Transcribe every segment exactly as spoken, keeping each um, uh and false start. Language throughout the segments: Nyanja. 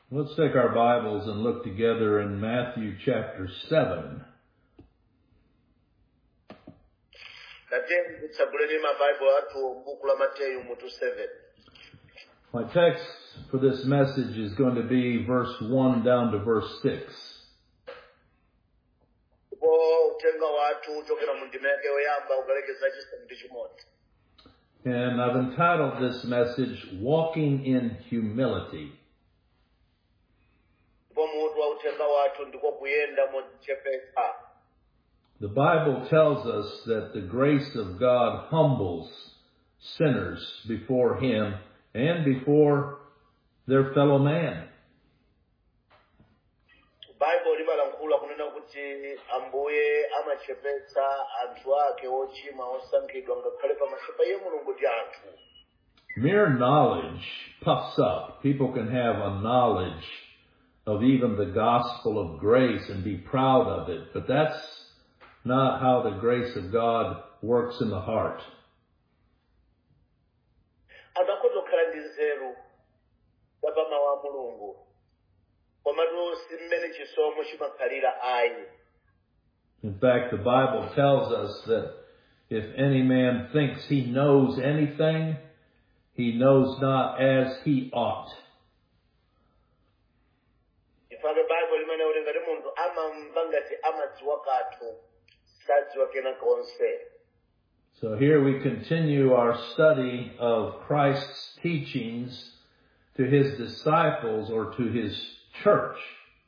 Let's take our Bibles and look together in Matthew chapter seven. My text for this message is going to be verse one down to verse six. And I've entitled this message, Walking in Humility. The Bible tells us that the grace of God humbles sinners before Him and before their fellow man. Mere knowledge puffs up. People can have a knowledge of even the gospel of grace and be proud of it, but that's not how the grace of God works in the heart. In fact, the Bible tells us that if any man thinks he knows anything, he knows not as he ought. So here we continue our study of Christ's teachings to His disciples or to His church.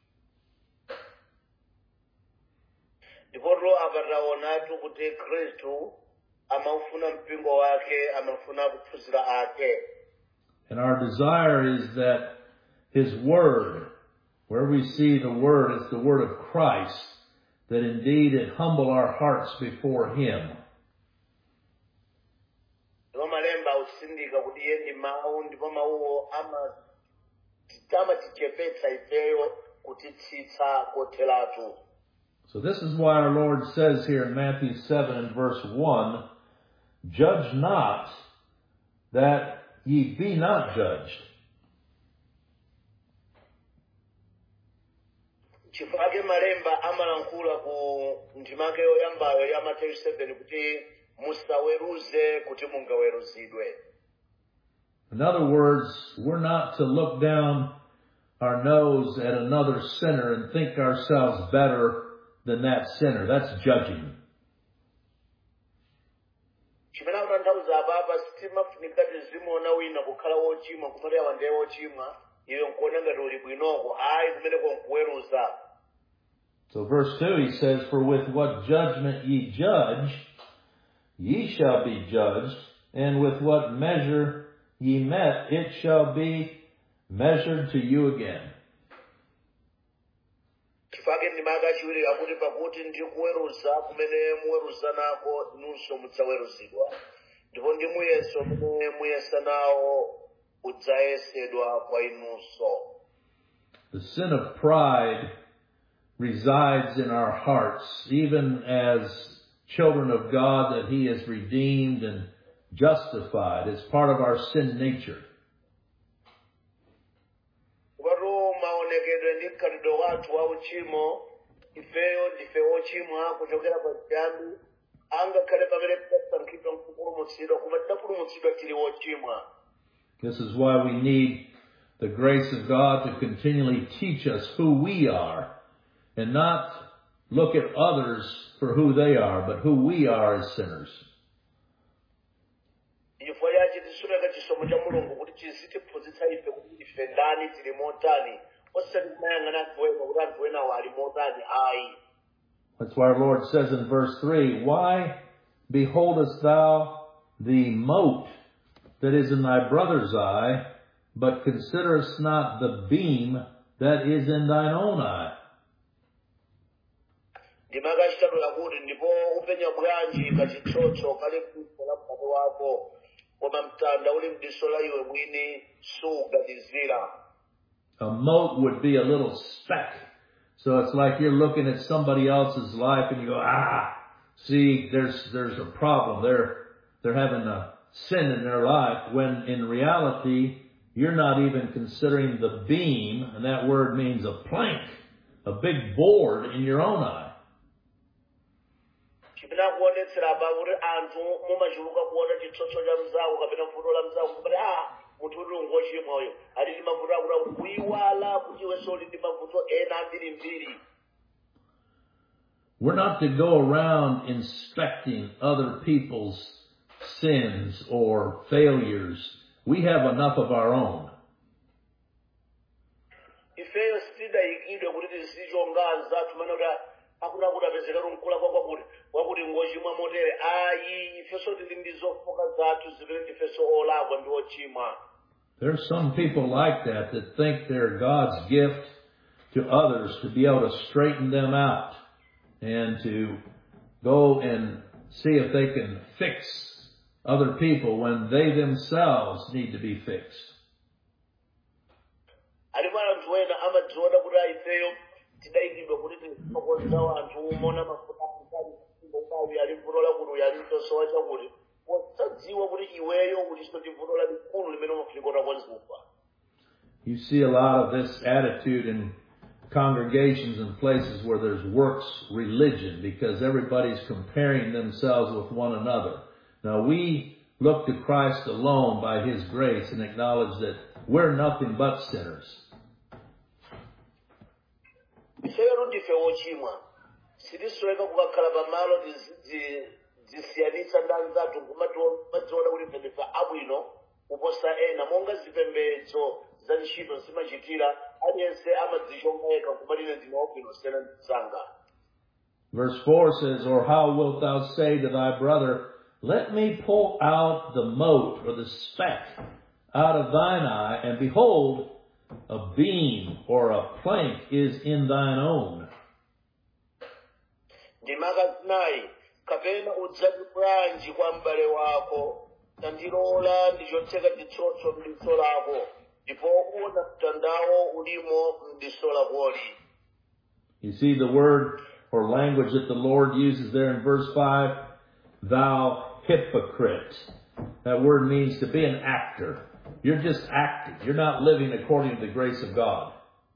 And our desire is that His Word, where we see the Word is the Word of Christ, that indeed it humble our hearts before Him. So this is why our Lord says here in Matthew seven and verse one, judge not that ye be not judged. In other words, we're not to look down our nose at another sinner and think ourselves better than that sinner. That's judging. So verse two, he says, for with what judgment ye judge, ye shall be judged, and with what measure ye met, it shall be measured to you again. The sin of pride resides in our hearts, even as children of God that He has redeemed and justified. It's part of our sin nature. This is why we need the grace of God to continually teach us who we are and not look at others for who they are, but who we are as sinners. That's why our Lord says in verse three, why beholdest thou the mote that is in thy brother's eye, but considerest not the beam that is in thine own eye? A mote would be a little speck. So it's like you're looking at somebody else's life and you go, ah, see, there's there's a problem. They're they're having a sin in their life, when in reality you're not even considering the beam, and that word means a plank, a big board in your own eye. chipinakuonetsera apa kuti anthu mumachuluka kuona chitsotso cha mzawo kapena vuto la mzawo kuti ah munthu uti ngochimwa uyo ali ndi mavuto akuti kuyiwala kuti iwenso uli ndi mavuto ena ambirimbiri. We're not to go around inspecting other people's sins or failures. We have enough of our own. Ifeyo sitidayikidwe kuti tizichonga anzathu mana kuti akuna kuti apezeka kumkula kwa kwakuti kwakuti ngochimwa motere ayi ifeso tili ndi zofoka zathu zimene ndifeso olakwa ndi ochimwa. There's some people like that that think they're God's gift to others to be able to straighten them out and to go and see if they can fix other people when they themselves need to be fixed. Alipo anthu ena amadziona kuti ifeyo tidayikidwa kuti tifokoza anthu umona mafuta akali ngobawi ali vuto la kuti ali tosowa chakuti wosadziwa kuti iweyo uliso ndi vuto la likulu limene umafunikota kwanzupa. You see a lot of this attitude in congregations and places where there's works religion because everybody's comparing themselves with one another. Now we look to Christ alone by His grace and acknowledge that we're nothing but sinners. Ifeyo ndife wochimwa. Sitisoeka kukakhala pamalo zisiyanitsa ndi anzathu kumationa kuti ndife abwino kuposa ena monga zipembedzo za ntchito zimachitira aliyense amadzichonga yekha kumalire ndine wabwino siyana ndi mnzanga. Verse four says, or how wilt thou say to thy brother, let me pull out the mote or the speck out of thine eye, and behold, a beam or a plank is in thine own. Ndimaka zinayi kapena udzati bwanji kwa m'bale wako tandilola ndichotseka chitsotso m'diso lako ndipo uona mtandawo ulimo m'diso lakoli. You see the word or language that the Lord uses there in verse five, thou hypocrite. That word means to be an actor. You're just acting. You're not living according to the grace of God.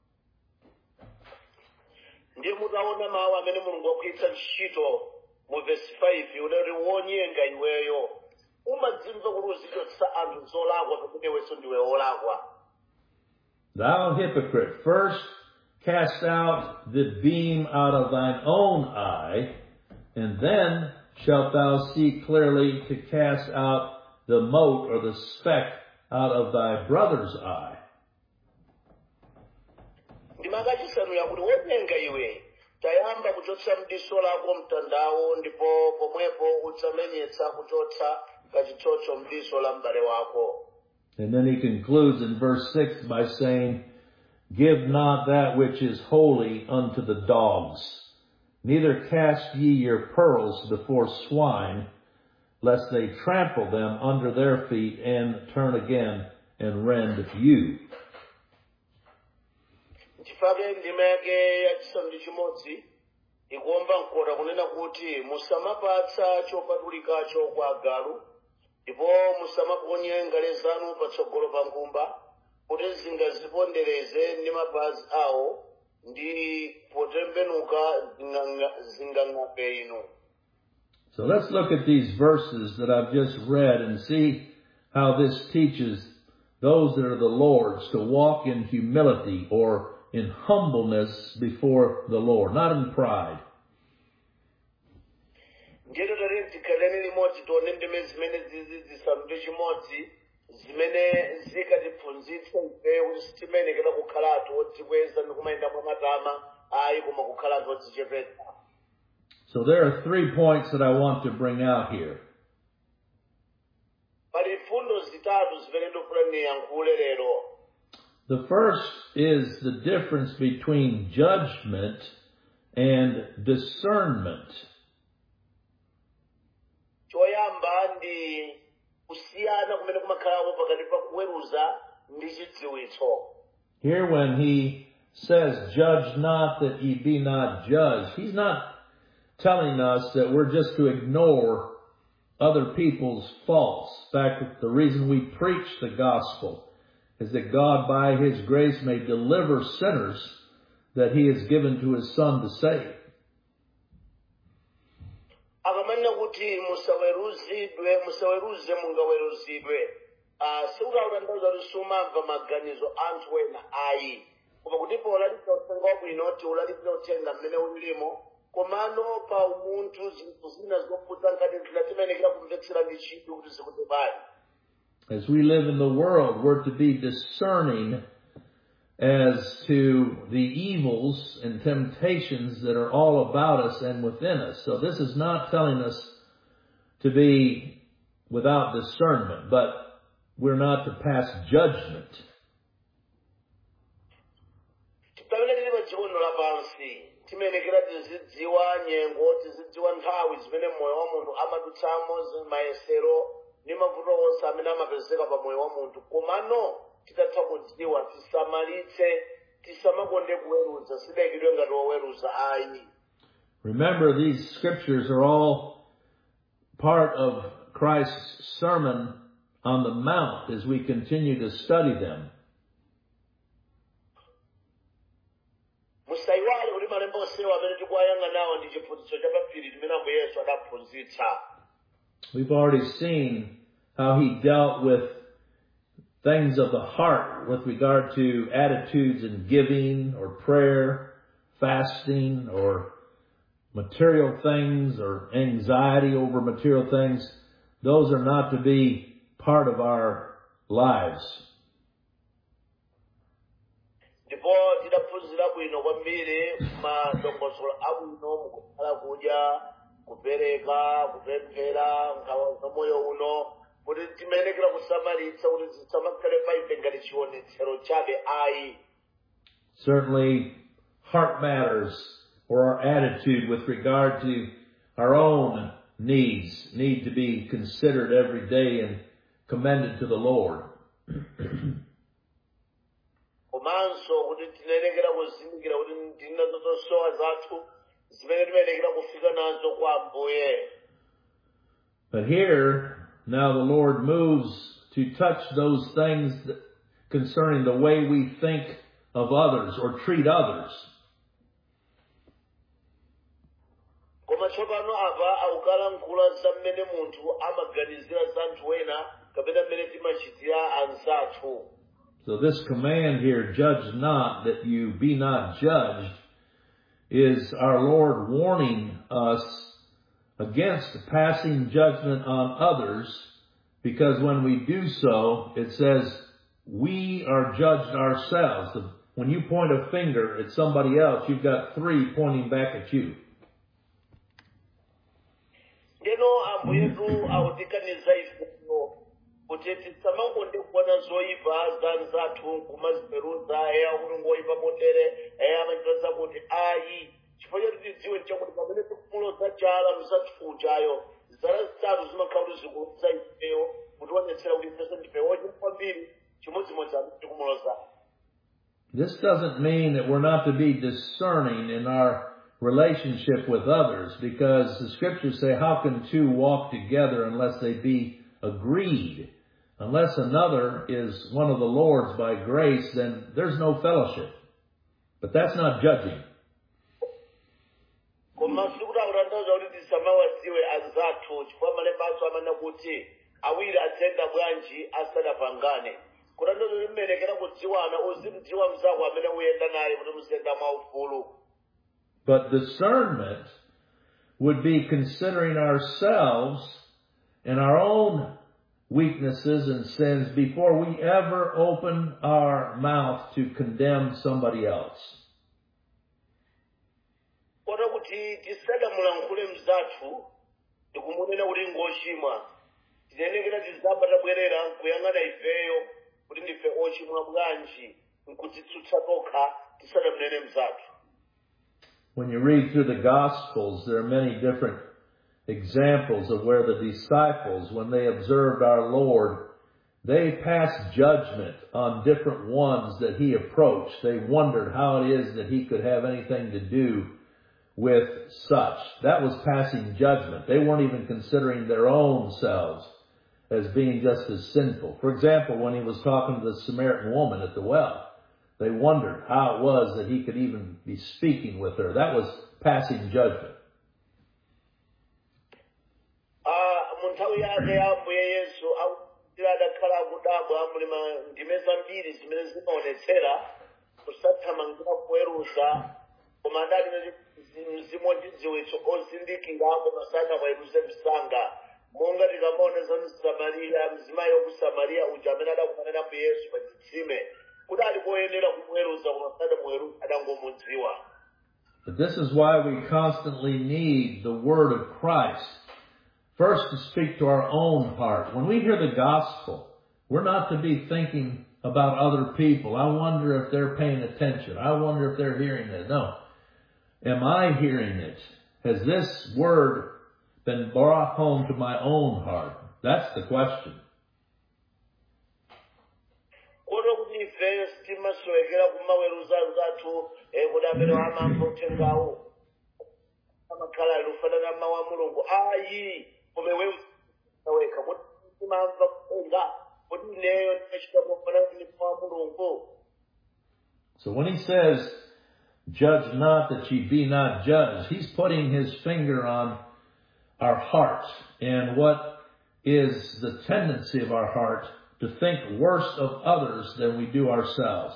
Ndi mutaona mawu amene Mulungu akuyitsa ntchito mu verse five unati wonyenga iweyo umadzimva kuti uzichotsa anthu zolakwa pamene iwenso ndiwe wolakwa. Thou hypocrite, first cast out the beam out of thine own eye, and then shalt thou see clearly to cast out the mote or the speck out of thy brother's eye. Ndimaka chisanu yakuti wonyenga iwe tayamba kuchotsa m'diso lako mtandawo ndipo pomwepo udzamenyetsa kuchotsa kachitsotso m'diso la m'bale wako. And then he concludes in verse six by saying, give not that which is holy unto the dogs, neither cast ye your pearls before swine, lest they trample them under their feet and turn again and rend you. Chifake ndima yake yachisanu ndi chimodzi ikuomba mkota kunena kuti musamapatsa chopatulikacho kwa agalu ndipo musamaponye ngale zanu patsogolo pa nkhumba kuti zingazipondereze ndi mapazi awo ndi potembenuka zingang'ape inu. So let's look at these verses that I've just read and see how this teaches those that are the Lord's to walk in humility or in humbleness before the Lord, not in pride. Ndiyero tari tikaleni limodzi tione ndime zimene zisanu ndi chimodzi zimene zikatiphunzitsa ife kuti sitimenekera kukhala anthu odzikweza ndi kumayenda mwa matama ayi koma kukhala anthu odzichepetsa. So there are three points that I want to bring out here. Pali mfundo zitatu zimene ndofuna ndiyankhule lero. The first is the difference between judgment and discernment. Choyamba ndi kusiyana kumene kumakhalapo pakati pa kuweruza ndi chidziwitso. Here when he says, judge not that ye be not judged, he's not telling us that we're just to ignore other people's faults. In fact, the reason we preach the gospel is that God by His grace may deliver sinners that He has given to His Son to save. akamanena kuti musaweruzidwe musaweruze mungaweruzidwe sikutautanthauza kuti sumamva maganizo anthu ena ayi koma kuti polalipira uthenga wabwino ti ulalipira uthenga mmene ulilimo komano pa umunthu zinthu zina zikupudza nkati zina timenekera kumvetsera ndi chidwi kuti zikuti bali. As we live in the world, we're to be discerning as to the evils and temptations that are all about us and within us. So this is not telling us to be without discernment, but we're not to pass judgment. Pamene tili pa dziko lapansi timenekera tizidziwa nyengo tizidziwa nthawi zimene moyo wa munthu amadutsamo mayesero ndi mavuto onse amene amapezeka pa moyo wa munthu komano titatha kudziwa tisamalitse tisamakonde kuweruza sidayikidwe ngati woweruza ayi. Remember, these scriptures are all part of Christ's Sermon on the Mount as we continue to study them. Musayiwale kuti malemba onsewa amene tikuwayang'anawo ndi chiphunzitso cha paphiri chimene Ambuye Yesu adaphunzitsa. We've already seen how He dealt with things of the heart with regard to attitudes in giving or prayer, fasting, or material things, or anxiety over material things. Those are not to be part of our lives. Ndipo tidaphunzira bwino kwambiri madongosolo abwino mukukhala kudya kupereka kupemphera nkhawa za moyo uno kuti timenekera kusamalitsa kuti zisamakhale pa ife ngati chionetsero chabe ayi. Certainly, heart matters, or our attitude with regard to our own needs need to be considered every day and commended to the Lord. Komanso kuti tinenekera kuzindikira kuti ndinazo zosowa zathu zimene timenekera kufika nazo kwa Ambuye. But here, now the Lord moves to touch those things that, concerning the way we think of others or treat others. Koma tsopano apa akukalankhula za mmene munthu amaganizira za anthu ena kapena mmene timachitira anzathu. So this command here, judge not that you be not judged, is our Lord warning us against passing judgment on others, because when we do so, it says we are judged ourselves. When you point a finger at somebody else, you've got three pointing back at you. Ndeno ambuyetu autikaniza ifo kuti tisamakonde kuona zoyipa za anzathu kumaziperuza eya kuti ngoyipa motere eya amachitaza kuti ayi chifukwa choti tidziwe chakuti pamene tikumuloza chala msatfuchayo zala zitatu zimakhala kuti zikuza ifeyo kutionetsera kuti ifeso ndifewo kwambiri chimodzimodzi amene tikumuloza. This doesn't mean that we're not to be discerning in our relationship with others, because the scriptures say, how can two walk together unless they be agreed? Unless another is one of the Lord's by grace, then there's no fellowship. But that's not judging. But discernment would be considering ourselves and our own weaknesses and sins before we ever open our mouth to condemn somebody else. When you read through the Gospels, there are many different examples of where the disciples, when they observed our Lord, they passed judgment on different ones that He approached. They wondered how it is that He could have anything to do with such. That was passing judgment. They weren't even considering their own selves as being just as sinful. For example, when he was talking to the Samaritan woman at the well, they wondered how it was that he could even be speaking with her. That was passing judgment. munthawi yake ya Ambuye Yesu adakhala akudabwa mulima ndime zambiri zimene zimaonetsera kusathamangira kuweruza koma adali mzimu wachidziwitso ozindikirako masana waweruze msanga monga tikamaona za Msamariya mzimayi wa ku Samariya uja amene adakumana napo Yesu pa chitsime kudali koyenera kumuweruza koma sadamuweruza adangomudziwa. But this is why we constantly need the word of Christ. First, to speak to our own heart. When we hear the gospel, we're not to be thinking about other people. I wonder if they're paying attention. I wonder if they're hearing it. No. Am I hearing it? Has this word been brought home to my own heart? That's the question. So when he says, judge not that ye be not judged, he's putting his finger on our heart and what is the tendency of our heart to think worse of others than we do ourselves.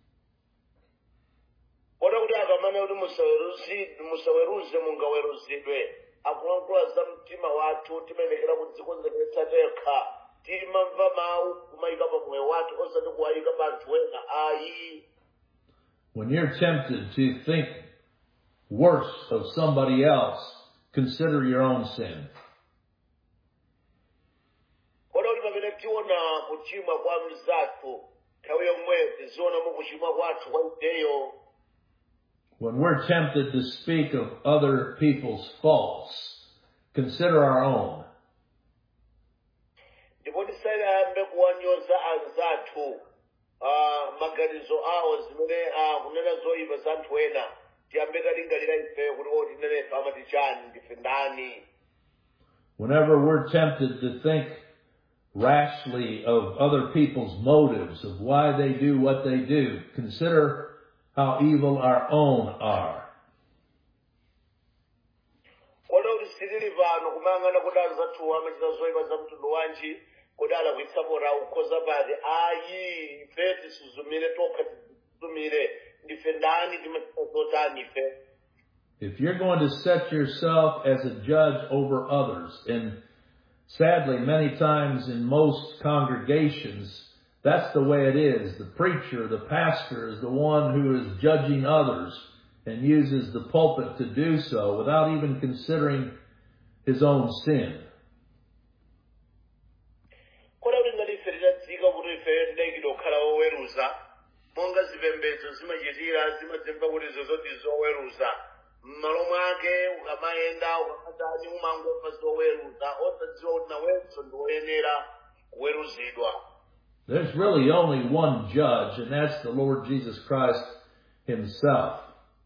When you're tempted to think worse of somebody else, consider your own sin. When we're tempted to speak of other people's faults, consider our own. Whenever we're tempted to think rashly of other people's motives, of why they do what they do, consider how evil our own are. If you're going to set yourself as a judge over others, and sadly many times in most congregations, that's the way it is. The preacher, the pastor is the one who is judging others and uses the pulpit to do so without even considering his own sin. There's really only one judge, and that's the Lord Jesus Christ himself.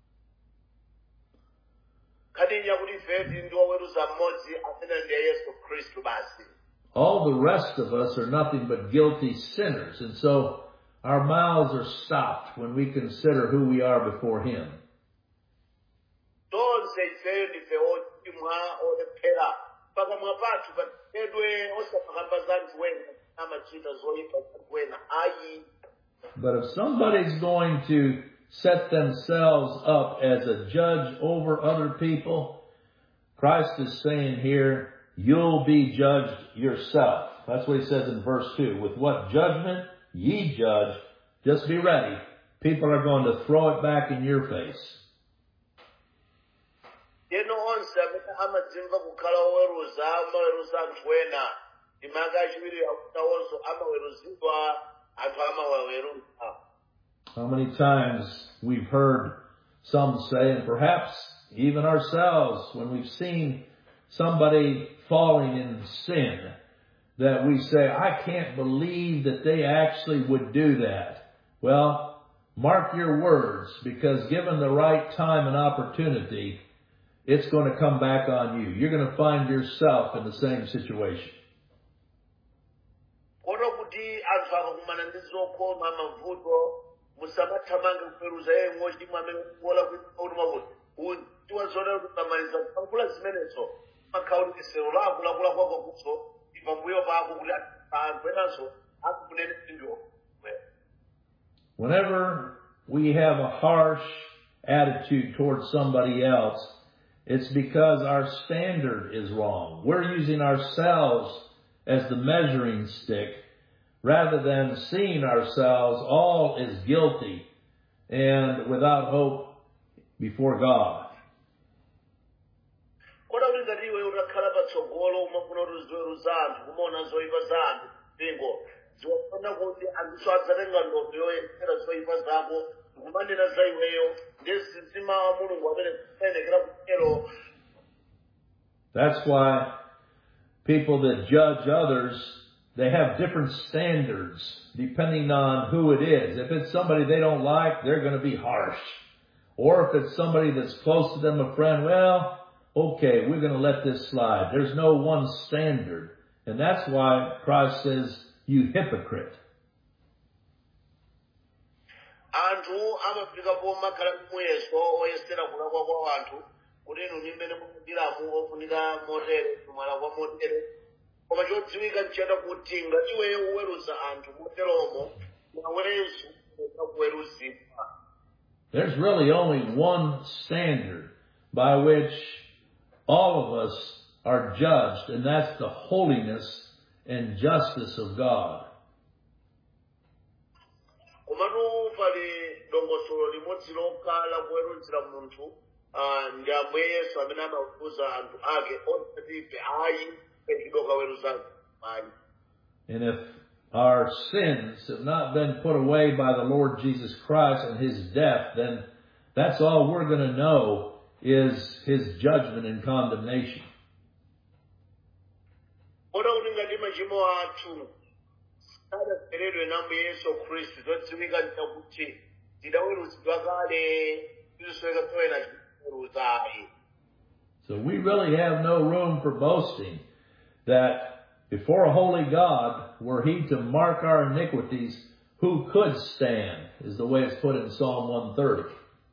All the rest of us are nothing but guilty sinners, and so our mouths are stopped when we consider who we are before him. But if somebody's going to set themselves up as a judge over other people, Christ is saying here, you'll be judged yourself. That's what he says in verse two. With what judgment ye judge, just be ready. People are going to throw it back in your face. How many times we've heard some say, and perhaps even ourselves, when we've seen somebody falling in sin, that we say, I can't believe that they actually would do that. Well, mark your words, because given the right time and opportunity, it's going to come back on you. You're going to find yourself in the same situation. okoma mavuto musamathamange kuweruza yeye ngochimwa amene kuola kuti mavuto utiwa zona kutamaliza kupankhula zimenezo makhala kuti sero lako lakula kwako kuso pambuyo pako kuti anthu enanso akukunene ndiwo. Whenever we have a harsh attitude towards somebody else, it's because our standard is wrong. We're using ourselves as the measuring stick rather than seeing ourselves all as guilty and without hope before God. Kodi kuti ngati iwe utakhala patsogolo umafuna kuti uziweruza anthu kumaona zoyipa za anthu mpingo ziwafuna kuti anthu adzatenga ndodo yoyesera zoyipa zako kumanena za iweyo ndesi mtima wa mulungu amene kuyenekera kutero. That's why people that judge others, they have different standards depending on who it is. If it's somebody they don't like, they're going to be harsh. Or if it's somebody that's close to them, a friend, well, okay, we're going to let this slide. There's no one standard. And that's why Christ says, you hypocrite. Anthu amafika pomakhala muyeso oyesera kulakwa kwa anthu kuti inu nimene mukudiramu ofunika motere kumala kwa motere koma chodziwika nchiyenda kuti ngati iweyo uweruza anthu moteromo nawerenso kuweruzidwa. There's really only one standard by which all of us are judged, and that's the holiness and justice of God. Komatu pali dongosolo limodzi lokhala kuweruzira munthu ndi Ambuye Yesu amene amaweruza anthu ake osati ife ayi pekidoka weruza ayi. And if our sins have not been put away by the Lord Jesus Christ and His death, then that's all we're going to know is His judgment and condemnation. Oda kuti ngati machimo athu sadaseredwe na Ambuye Yesu Khristu zodziwika nchakuti tidaweruzidwa kale tisoeka toyena chiweruza ayi. So we really have no room for boasting that before a holy God, were He to mark our iniquities, who could stand, is the way it's put in Psalm one thirty.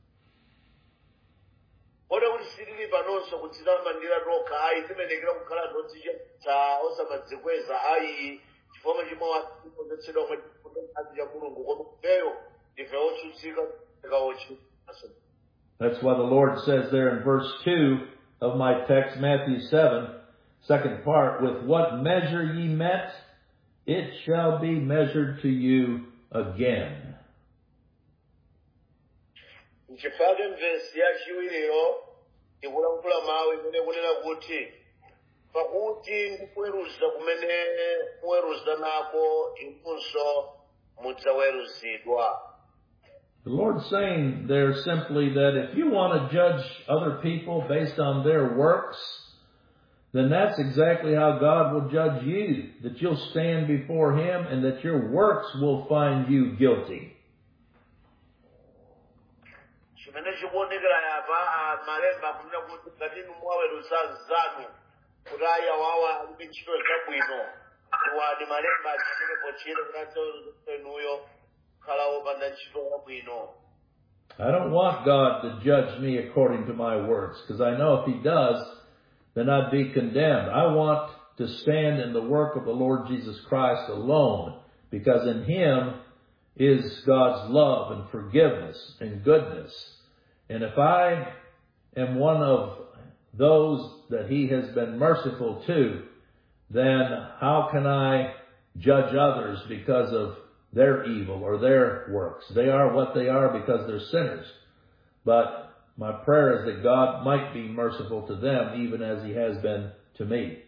Oda kuti sitili panonso kudzitamandira tokha ayi timenekera kukhala todzichepsa osamadzikweza ayi chifukwa machimo athu kuzetsedwa kwa chifundo cha Mulungu koma kupeyo ife otsutsika tikawochimasa. That's why the Lord says there in verse two of my text, Matthew seven, second part, with what measure ye met, it shall be measured to you again. Nchifake mvesi ya chiwiriyo ikulankhula mawu imene kunena kuti pakuti ndikuweruza kumene kuweruza nako inunso mudzaweruzidwa. The Lord's saying there simply that if you want to judge other people based on their works, then that's exactly how God will judge you. That you'll stand before Him and that your works will find you guilty. Chimene chikuonekera yapa malemba kunena kuti ngati inu mwaweruza zanu kuti aya wawa alibe ntchito zabwino wadi malemba achitepo chire kuti inuyo khala wopanda ntchito yabwino. I don't want God to judge me according to my works, because I know if He does, then I'd be condemned. I want to stand in the work of the Lord Jesus Christ alone, because in Him is God's love and forgiveness and goodness. And if I am one of those that He has been merciful to, then how can I judge others because of their evil or their works? They are what they are because they're sinners. But my prayer is that God might be merciful to them even as He has been to me.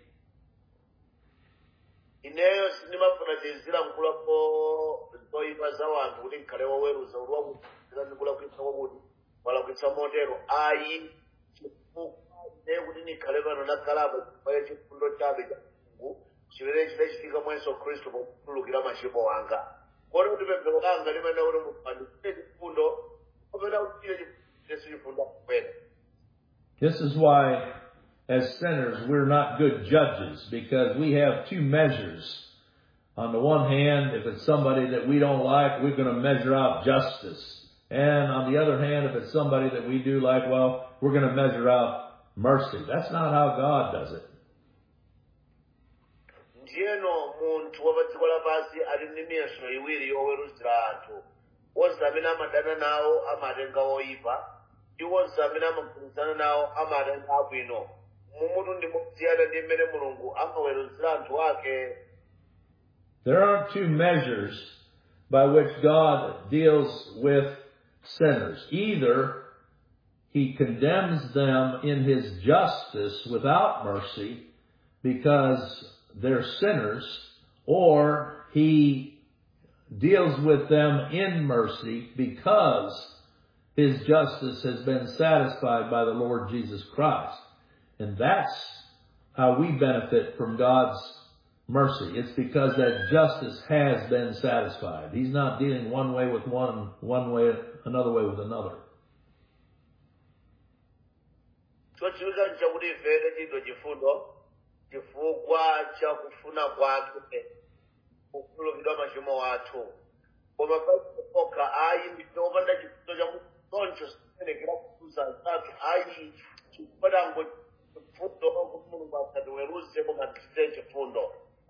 Ineyo sinimafuna tizira mkulako zoyipa za wanthu kuti nkhale woweruza ulwaku zikula kuitsa wakuti wala kuitsa motero ayi chifukwa ine kuti nikhale pano nakhalapa chifukwa cha chifundo chabe cha Mulungu chimene chidachitika mwa Yesu Khristu pokhululukira machimo anga. Kodi kuti pemphero langa limene kuti mupandikire chifundo kapena kutire chifundo kwene. This is why, as sinners, we're not good judges, because we have two measures On the one hand, if it's somebody that we don't like, we're going to measure out justice. And on the other hand, if it's somebody that we do like, well, we're going to measure out mercy. That's not how God does it. Ndiyeno munthu wa padziko lapansi ali ndi miyeso iwiri yoweruzira anthu. Onse amene amadana nawo amatenga oyipa, ndi onse amene amagwirizana nawo amatenga abwino. Mumutu ndi mosiyana ndi mmene Mulungu amaweruzira anthu ake. There aren't two measures by which God deals with sinners. Either He condemns them in His justice without mercy because they're sinners, or He deals with them in mercy because His justice has been satisfied by the Lord Jesus Christ. And that's how we benefit from God's mercy. It's because that justice has been satisfied. He's not dealing one way with one, one way, another way with another. Chochiwika nchakuti ifere chito chifundo chifukwa cha kufuna kwake kukhululukidwa machimo athu. Koma papoka ayi nditopanda chifundo cha mutoncho simenekera kutuza zatu ayi chipadango chifundo kuti Mulungu asatiweruze koma tisite chifundo.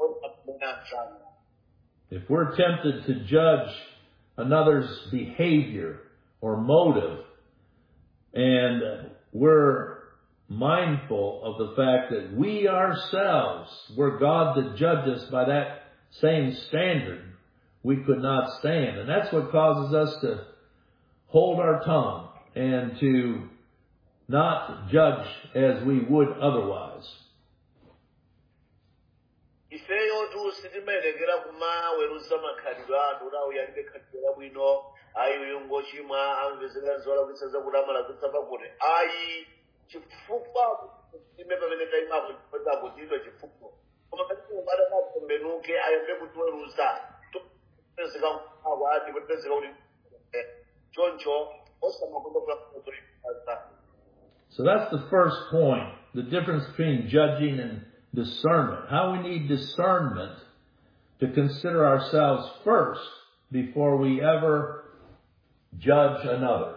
If we're tempted to judge another's behavior or motive, and we're mindful of the fact that we ourselves, were God to judge us by that same standard, we could not stand. And that's what causes us to hold our tongue and to not judge as we would otherwise. Ifeyo tu sitimenekera kumaweruza makhalidwe anthu kuti awuyambe khalidwe labwino ayi uyungo chimwa amvezera zola kuitsaza kuti amalakwitsa pakuti ayi chifukwa ime pamene taimapo chipezako chidwa chifukwa koma pati kumbada kakombenuke ayambe kutiweruza topezeka mkhawa ati kutipezeka kuti choncho osamakondoka kuzoipaza. So that's the first point, the difference between judging and discernment. How we need discernment to consider ourselves first before we ever judge another.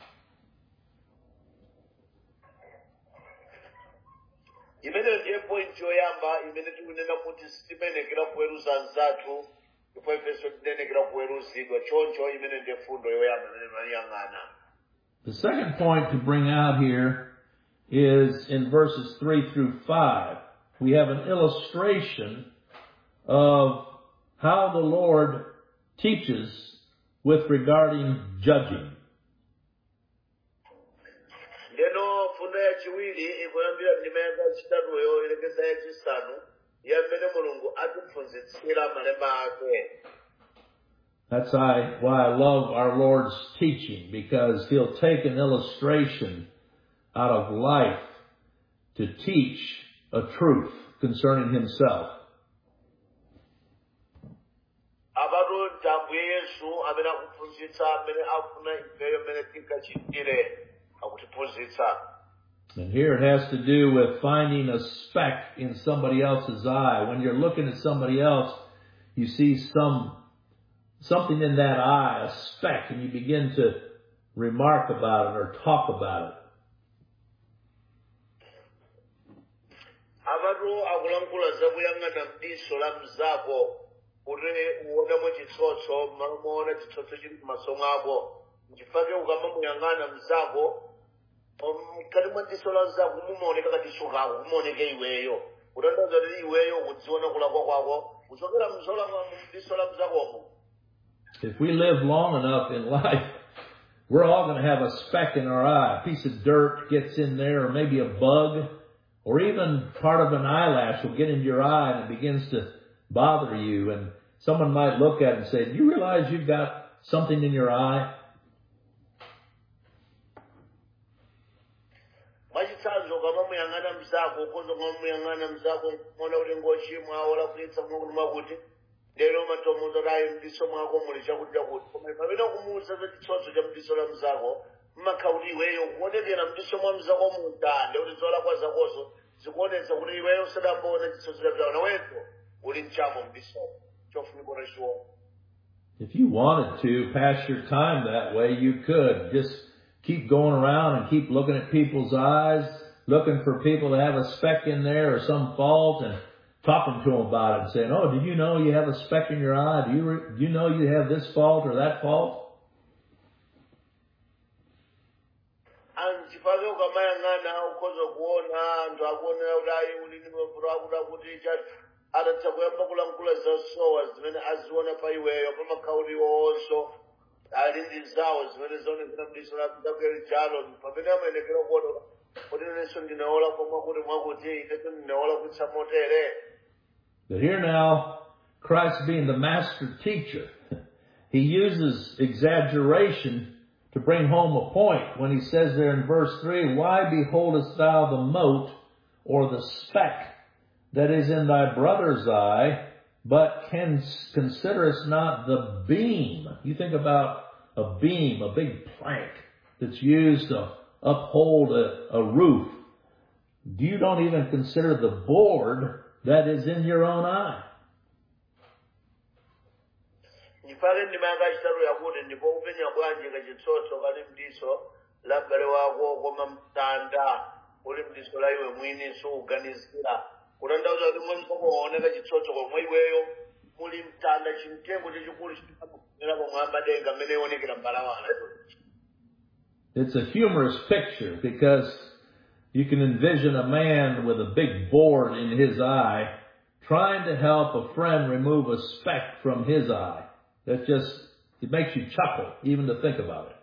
Imene ndiye point yoyamba imene tikunena kuti sitimenekera kuweruza anzathu ndipo ifenso tinenekera kuweruzidwa choncho imene ndiye fundo yoyamba imene maniyang'ana. The second point to bring out here is in verses three through five. We have an illustration of how the Lord teaches with regarding judging. Ndeno fundo ya chiwiri ikuyambira ndima ya chitatuyo ilekeza ya chisanu yamene Mulungu atiphunzitsira malemba ake. That's why, why I love our Lord's teaching, because He'll take an illustration out of life to teach a truth concerning Himself. Abaro Ambuye Yesu amene akuphunzitsa amene afuna ifeyo amene tinkachitire akutiphunzitsa. And here it has to do with finding a speck in somebody else's eye. When you're looking at somebody else, you see some something in that eye, a speck, and you begin to remark about it or talk about it. Abaro akulankhula zakuyang'ana mdiso la mzako kuti uonemo chitsotso mamuona chitsotso chili m'maso mwako nchifake ukamamuyang'ana mzako mkati mwa diso la mzako mumaoneka katiso kako kumaoneka iweyo kutanthauza kuti iweyo kudziona kulakwa kwako kuchokera mzola mdiso la mzakomo. If we live long enough in life, we're all going to have a speck in our eye. A piece of dirt gets in there, or maybe a bug, or even part of an eyelash will get into your eye and it begins to bother you. And someone might look at it and say, do you realize you've got something in your eye? Machitsanzo kamamuyang'ana mzako kozo kamamuyang'ana mzako mona kuti ngochimwa wala kuitsa mwakuti mwakuti lero matomuzo rayi mdiso mwako muli chakuti chakuti koma pamene kumuwuza za chitsotso cha mdiso la mzako mmakhala kuti iweyo kuonekera mdiso mwa mzako mundande kuti zolakwa zakozo zikuonetsa kuti iweyo sadambona chitsotso cha mzako nawenso uli mchako mdiso. chofunika utachiona. If you wanted to pass your time that way, you could. Just keep going around and keep looking at people's eyes, looking for people that have a speck in there or some fault, and talking to them about it and saying, oh, did you know you have a speck in your eye? Do you, re- do you know you have this fault or that fault? Anchifake ukamayang'ana ukhoza kuona anthu akuonera kuti ayi uli ndi mavuto akuti akuti chati atatha kuyamba kulankhula zasowa zimene aziona pa iweyo pamakhala kuti iwowonso ali ndi zawo zimene zaonekera mdiso lakuyeri jalo pamene amayenekera kuona kuti inenso ndinaola komwe kuti mwakuti inenso ndinaola kutsa motere. But here now, Christ being the master teacher, he uses exaggeration to bring home a point when he says there in verse three, why beholdest thou the mote or the speck that is in thy brother's eye, but can considerest not the beam? You think about a beam, a big plank that's used to uphold a, a roof. You don't even consider the board that is in your own eye. Ndipake ndimanga chitatu yakuti ndipo upenya bwanji kachitsotso kali mdiso la m'bale wako koma mtanda uli mdiso la iwe mwini suganizira kutanthauza kuti mwensokuoneka chitsotso komwe iweyo muli mtanda chimtengo chachikulu chikufunira pomwamba denga mmene ionekera mbalawana. It's a humorous picture because you can envision a man with a big board in his eye trying to help a friend remove a speck from his eye. That just, it makes you chuckle even to think about it.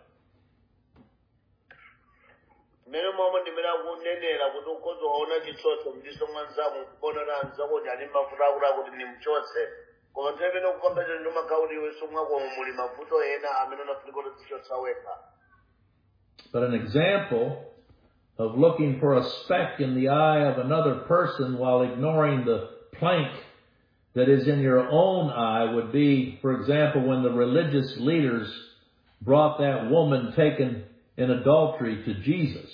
Mmene momwe ndimene akunenera kuti ukhoza kuona chitsotso mdiso mwanzako kuonera anzako kuti ali mavuto akuti akuti ndimchotse koma nthawi imene ukupamba chero ndimakhala kuti iwe somwako muli mavuto ena amene unafunika kuti tichotsa wekha. But an example of looking for a speck in the eye of another person while ignoring the plank that is in your own eye would be, for example, when the religious leaders brought that woman taken in adultery to Jesus.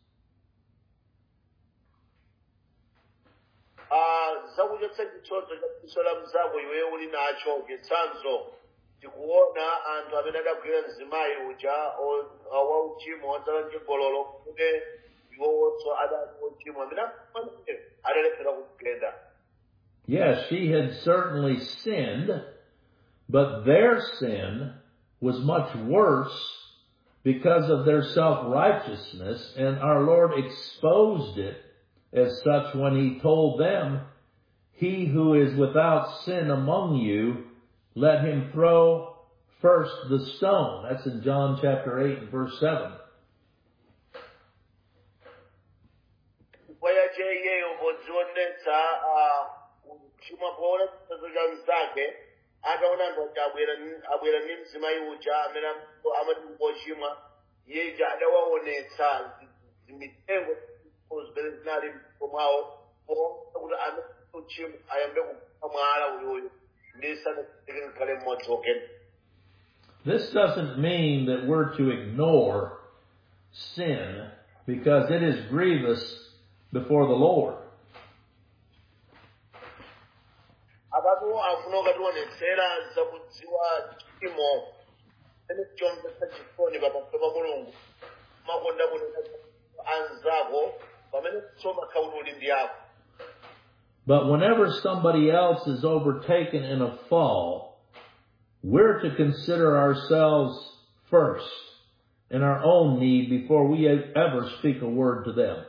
Zakuchotsa chitsotso cha diso la mnzako iweyo uli nacho chitsanzo tikuona anthu amene adagwira mzimayi uja wa uchimo wadzala mchigololo kuti iwowonso adali uchimo amene adalephera kugenda. Yes, she had certainly sinned, but their sin was much worse because of their self-righteousness, and our Lord exposed it as such when he told them, he who is without sin among you, let him throw first the stone. That's in John chapter eight and verse seven. Chimwa kuona chitsanzo cha mnzake ataona anthu aja abwera ndi mzimayi uja amene amati ngochimwa iye adawaonetsa zimitengo zimene zinali mwawo kuti amene uchimwa ayambe kupha mwala uyoyo ndisanatike ngakhale mmodzi wokena. This doesn't mean that we're to ignore sin because it is grievous before the Lord. Abatu afuna kationetsera zakudziwa chimo ene chomvetsa chifoni pamaso pa Mulungu makonda kunena anzako pamene kusoma kauli uli ndi yako. But whenever somebody else is overtaken in a fall, we're to consider ourselves first in our own need before we ever speak a word to them.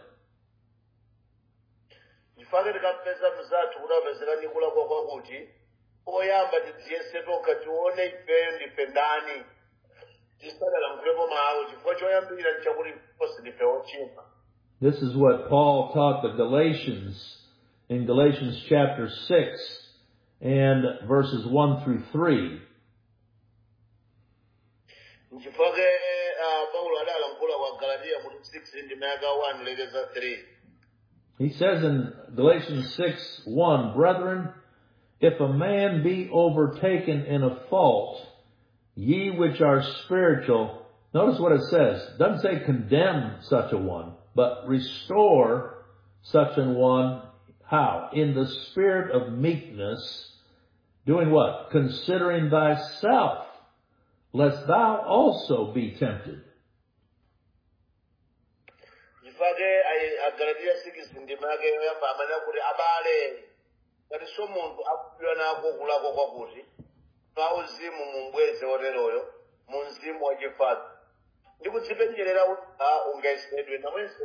Ndifake tikapeza mzathu kuti apezeka nikula kwa kwakuti oyamba tidziyese toka tione ifeyo ndife ndani tisadalankhulapo mawu chifukwa choyambirira nchakuti posi ndife ochimwa. This is what Paul taught the Galatians in Galatians chapter six and verses one through three. Ndifake Paulo adalankhula kwa Galatia mutu six ndi mayaka one lekeza three. He says in Galatians six one, Brethren, if a man be overtaken in a fault, ye which are spiritual, notice what it says. It doesn't say condemn such a one, but restore such an one. How? In the spirit of meekness, Doing what? Considering thyself, lest thou also be tempted. Chifake agalatiya six ndimake yoyamba amanena kuti abale ngati so munthu akudwira nako kulakwa kwakuti pauzimu mumbweze oteroyo mu mzimu wachifatso ndi kudzipempherera kuti ungayesedwe nawenso.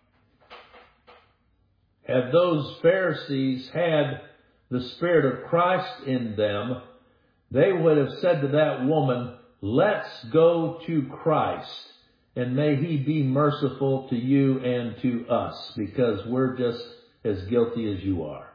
Had those Pharisees had the Spirit of Christ in them, they would have said to that woman, let's go to Christ, and may he be merciful to you and to us, because we're just as guilty as you are.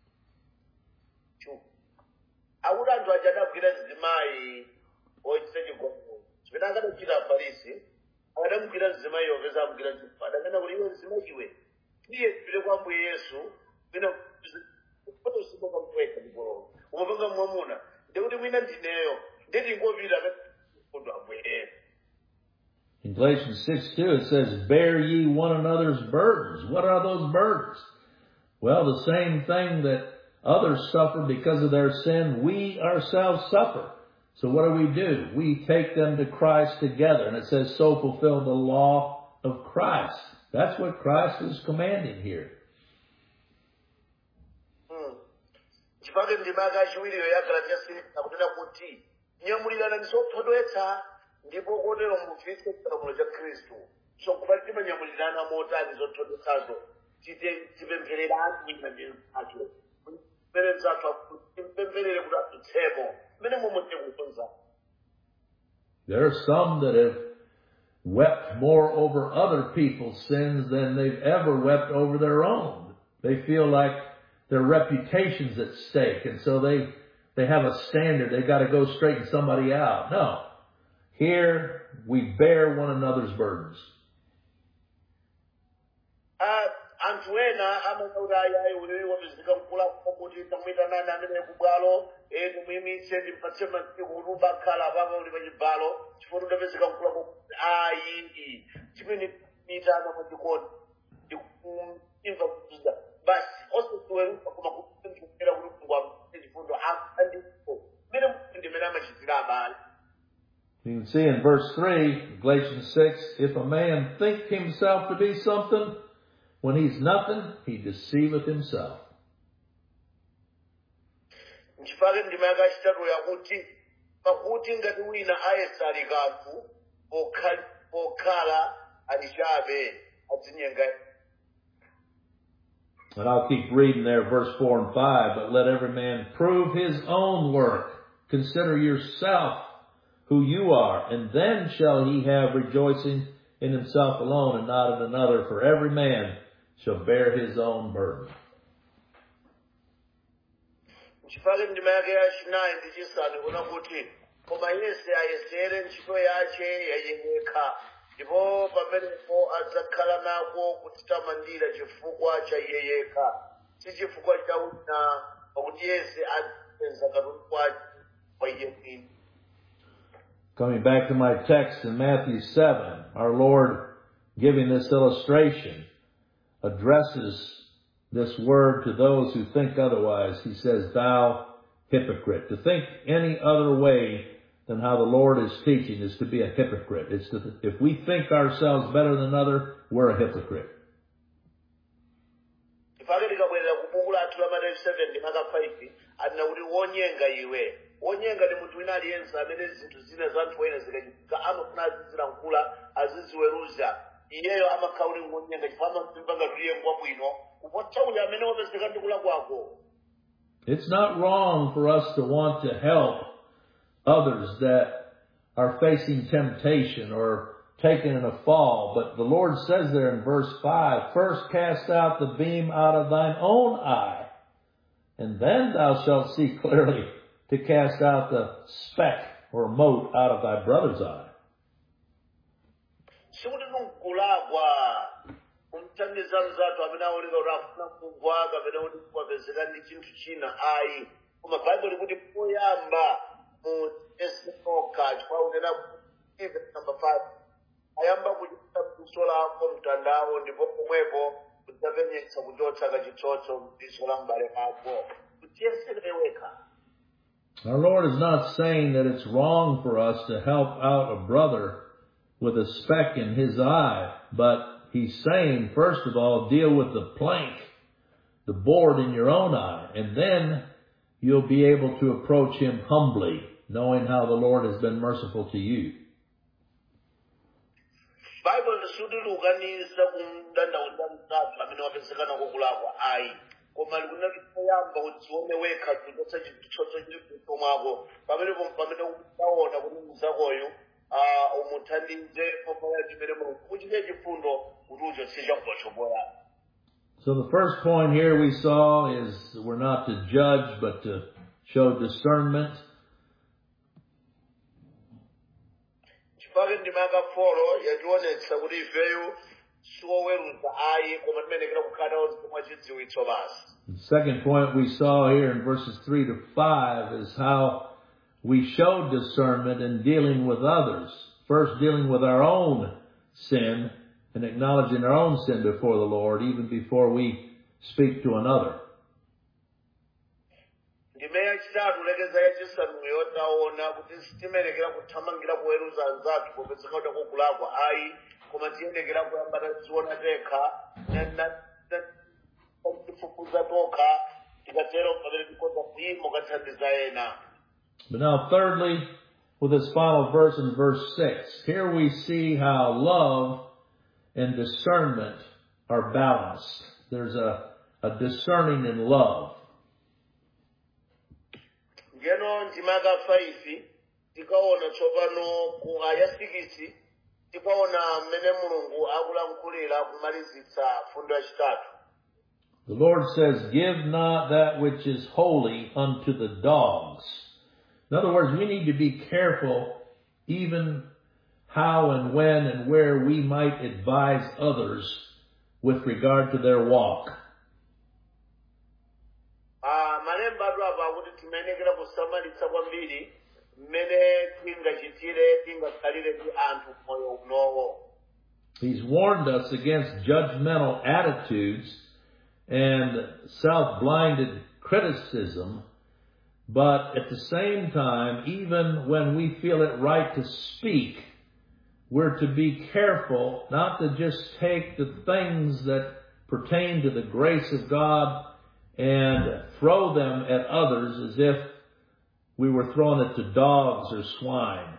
Akuti anthu aja anagwira mzimayi wochita chigonero. Chimene akanachita Afarisi, akanamugwira mzimayi opeza amugwira chifukwa. Adanena kuti iwe mzimayi iwe, tiye tipite kwa Ambuye Yesu, pina kuti usiboka mkweka ndipolo. Umapanga mwamuna, ndikuti mwina ndineyo, nditi ngopita kuti Ambuye Yesu. In Galatians six two it says, bear ye one another's burdens. What are those burdens? Well, the same thing that others suffer because of their sin, we ourselves suffer. So what do we do? We take them to Christ together. And it says, so fulfill the law of Christ. That's what Christ is commanding here. Chifake ndimaka chiwiriyo ya Galatiya six akunena kuti nyamulirana ndisophotwetsa ndipo kotero mufise chilamulo cha Khristu. So kupati timanyamulirana motani zophotwetsazo tipempherera anthu ina ndi ake. There are some that have wept more over other people's sins than they've ever wept over their own. They feel like their reputation's at stake, and so they they have a standard. They've got to go straighten somebody out. No. Here, we bear one another's burdens. Anthu ena amakaudaya ulili wapezeka mkula kuti tamwita nani amene kubwalo eni muyimitse ndimpatse masiku kuti ubakhala papa uli pachibalo chifukwa udapezeka mkula kuti ayi chimene mitana mwachikoni ndikumva kuchita basi osesiweruka koma kumpera kuti kungwa chifundo andipo mmene ndimene amachitira abale. You can see in verse three, Galatians six, if a man think himself to be something, when he's nothing, he deceiveth himself. Nchifake ndimaka chitatu yakuti pakuti ngati wina ayesa ali kanthu pokhala alichabe adzinyenga. And I'll keep reading there, verse four and five. But let every man prove his own work. Consider yourself who you are, and then shall he have rejoicing in himself alone and not in another. For every man shall bear his own burden. Chifake ndimake ya chinayi ndi chisanu kuna kuti koma yense ayesere ntchito yace yayekha ndipo pamenepo adzakhala nako kudzitamandira chifukwa cha iye yekha si chifukwa cha wina pakuti yense adzasenza katundu wake kwa iye mwini. Coming back to my text in Matthew seven, our Lord, giving this illustration, addresses this word to those who think otherwise. He says, thou hypocrite. To think any other way than how the Lord is teaching is to be a hypocrite. It's to, if we think ourselves better than another, we're a hypocrite. Onyenga ni munthu wina aliyense amene zinthu zina za anthu ena zikachitika amafuna azizilankhula aziziweruza iyeyo amakhala uli ngonyenga chifukwa amazimva ngati iye ngwabwino kupotsa uja amene wapezeka ndi kulakwa. It's not wrong for us to want to help others that are facing temptation or taken in a fall, but the Lord says there in verse five, first cast out the beam out of thine own eye, and then thou shalt see clearly to cast out the speck or mote out of thy brother's eye. Our Lord is not saying that it's wrong for us to help out a brother with a speck in his eye, but He's saying, first of all, deal with the plank, the board in your own eye, and then you'll be able to approach Him humbly, knowing how the Lord has been merciful to you. Bible sudulukanisa kumndanda wandamtatu amene wapesekana kokulakwa ayi koma likunakuyamba udzione wekha kutotsa chitsotso chilipo mwako pamenepo pamene ukaona kuti mzakoyo umuthandize popaya chimene Mulungu kuchite chifundo kuti uchotse chakuchopola. So the first point here we saw is we're not to judge but to show discernment. Chifukwa ndimaka folo yachionetsa kuti ifeyo siwoweruza ayi koma timenekera kukhala ozimwa chidziwitso basi. The second point we saw here in verses three to five is how we show discernment in dealing with others. First, dealing with our own sin and acknowledging our own sin before the Lord, even before we speak to another. Ndimeya chitatu lekeza yachisanu yotaona kuti sitimenekera kuthamangira kuweruza anzathu popezeka kuti kokulakwa ayi koma tiyendekera kuyambata tiona tekha tifufuza tokha tikatero pamene tikoza kuima ukathandiza ena. But now thirdly, with this final verse in verse six, here we see how love and discernment are balanced. There's a, a discerning in love. Ngeno ndimaka five tikaona tsopano ku aya six tikaona mmene Mulungu akulankhulira kumalizitsa fundo yachitatu. The Lord says, "Give not that which is holy unto the dogs." In other words, we need to be careful even how and when and where we might advise others with regard to their walk. Ah, malemba apa kuti timenekera kusamalitsa kwambiri mmene tingachitire tingakalire ndi anthu moyo unowo. He's warned us against judgmental attitudes and self-blinded criticism, but at the same time, even when we feel it right to speak, we're to be careful not to just take the things that pertain to the grace of God and throw them at others as if we were throwing it to dogs or swine.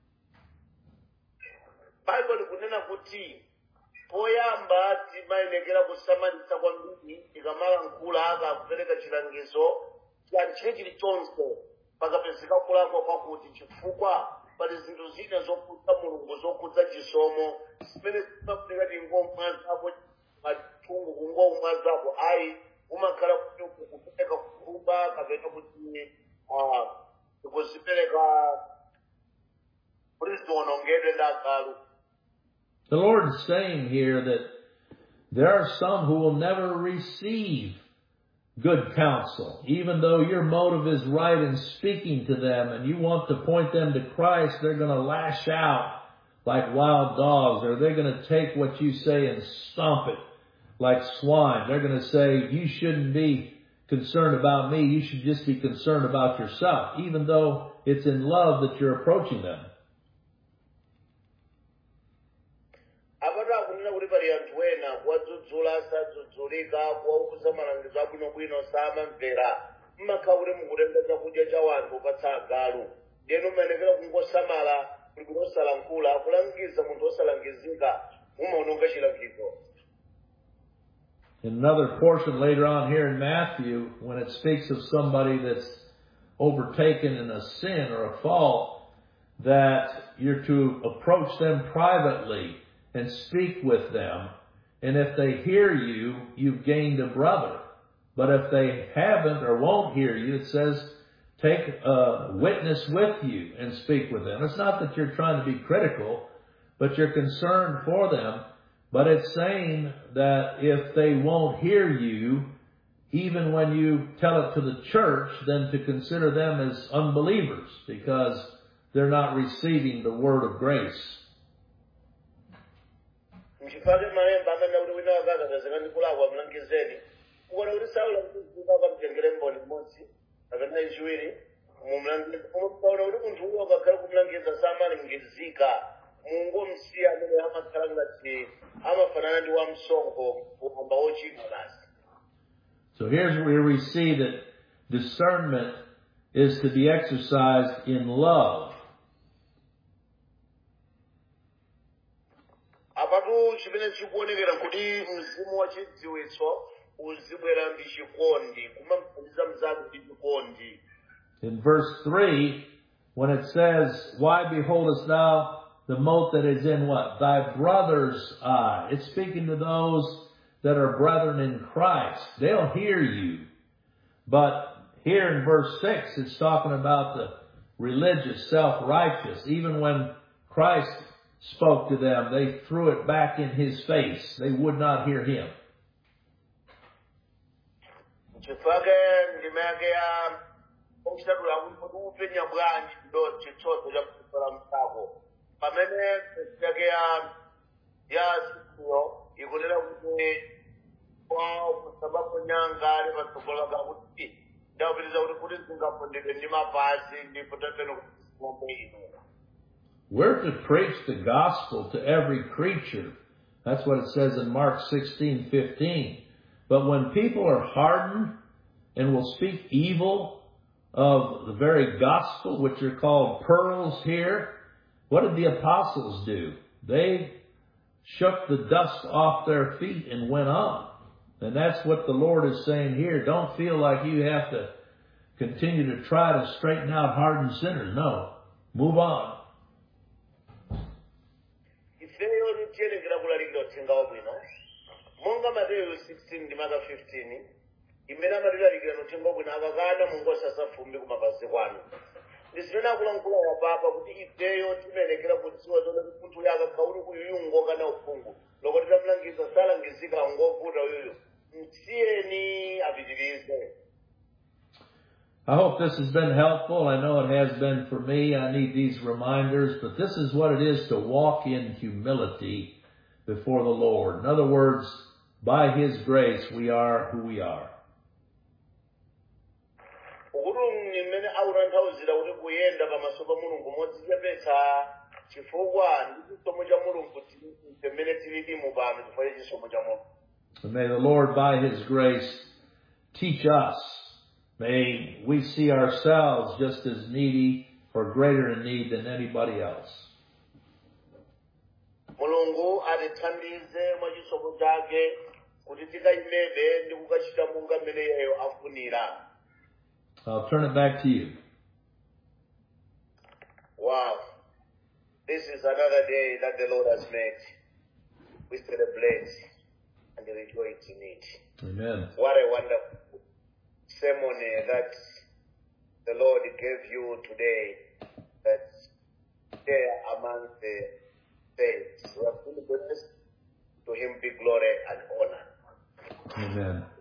Bible kunena kuti poyamba timayenekera kusamalitsa kwambiri tikamala nkula aka kupereka chilangizo cha chilichonse pakapezeka kulakwa kwakuti chifukwa pali zinthu zina zokhudza Mulungu zokhudza chisomo zimene zimafunika tingomwa zako mathungu kungomwa zako ayi umakhala kuti kupereka kukhumba kapena kuti kuzipereka kuti ziwonongedwe ndakalu. The Lord is saying here that there are some who will never receive good counsel, even though your motive is right in speaking to them and you want to point them to Christ. They're going to lash out like wild dogs, or they're going to take what you say and stomp it like swine. They're going to say, you shouldn't be concerned about me. You should just be concerned about yourself, even though it's in love that you're approaching them. Wadzudzula sadzudzulika kuwauza malangizo abwinobwino samamvera mmakhaule mukutenga chakudya cha wanthu upatsa agalu ndiyeno mmayenekera kungosamala kuti kunosalankhula akulangiza munthu osalangizika umaononga chilangizo. In another portion later on here in Matthew, when it speaks of somebody that's overtaken in a sin or a fault, that you're to approach them privately and speak with them. And if they hear you, you've gained a brother. But if they haven't or won't hear you, it says, take a witness with you and speak with them. It's not that you're trying to be critical, but you're concerned for them. But it's saying that if they won't hear you, even when you tell it to the church, then to consider them as unbelievers because they're not receiving the word of grace. Mchifake malemba amene kuti wina wakakazazika ndikulakwa mlangizeni kuona kuti Saulo mtuzika kamtengere mboni mmodzi kapena ichiwiri mumulangiza umupaula uri munthu uyo akakhala kumulangiza samalangizika mungomsiya amene amakhala ngati amafanana ndi wamsonkho kuhamba wochimwa basi. So here's where we see that discernment is to be exercised in love. Apatu chimene chikuonekera kuti mzimu wa chidziwitso uzibwera ndi chikondi kumamphunzitsa mnzako ndi chikondi. In verse three, when it says, "Why beholdest thou the mote that is in what? Thy brother's eye." It's speaking to those that are brethren in Christ. They'll hear you. But here in verse six, it's talking about the religious, self-righteous. Even when Christ spoke to them, they threw it back in his face. They would not hear him. We're to preach the gospel to every creature. That's what it says in Mark sixteen fifteen. But when people are hardened and will speak evil of the very gospel, which are called pearls here, what did the apostles do? They shook the dust off their feet and went on. And that's what the Lord is saying here. Don't feel like you have to continue to try to straighten out hardened sinners. No. Move on. Monga Matthew sixteen ndimaga fifteen imene amatilalikira nothenga bwino akakana mungu asasafumbi kumapazi kwanu. Ndizimene akulankhula wapapa kuti ifeyo timenekera kudziwa zone munthu uyo akakhauli kuyungo kana uphungu loko titamlangiza salangizika ngovuta uyuyo msiyeni apitirize. I hope this has been helpful. I know it has been for me. I need these reminders, but this is what it is to walk in humility before the Lord. In other words, by His grace, we are who we are. And may the Lord, by His grace, teach us. May we see ourselves just as needy or greater in need than anybody else. Mulungu atithandize mwachisomo chake kuti tikayimebe ndi kukachita monga mmene iyeyo afunira. I'll turn it back to you. Wow. This is another day that the Lord has made. We celebrate and rejoice in it. Amen. What a wonderful ceremony that the Lord gave you today, that there among the saints. We are fully blessed. To Him be glory and honor. Amen.